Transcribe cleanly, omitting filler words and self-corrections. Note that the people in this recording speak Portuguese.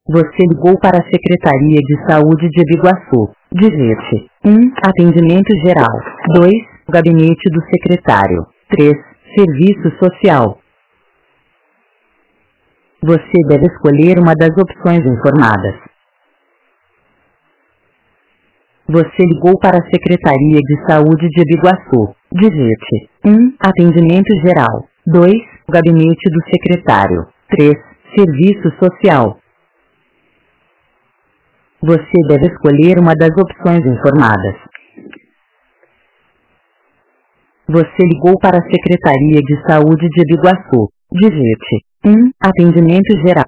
Você ligou para a Secretaria de Saúde de Biguaçu. Digite 1. Atendimento geral. 2. Gabinete do secretário. 3. Serviço social. Você deve escolher uma das opções informadas. Você ligou para a Secretaria de Saúde de Biguaçu. Digite 1. Atendimento geral. 2. Gabinete do secretário. 3. Serviço social. Você deve escolher uma das opções informadas. Você ligou para a Secretaria de Saúde de Biguaçu. Digite 1. Atendimento geral.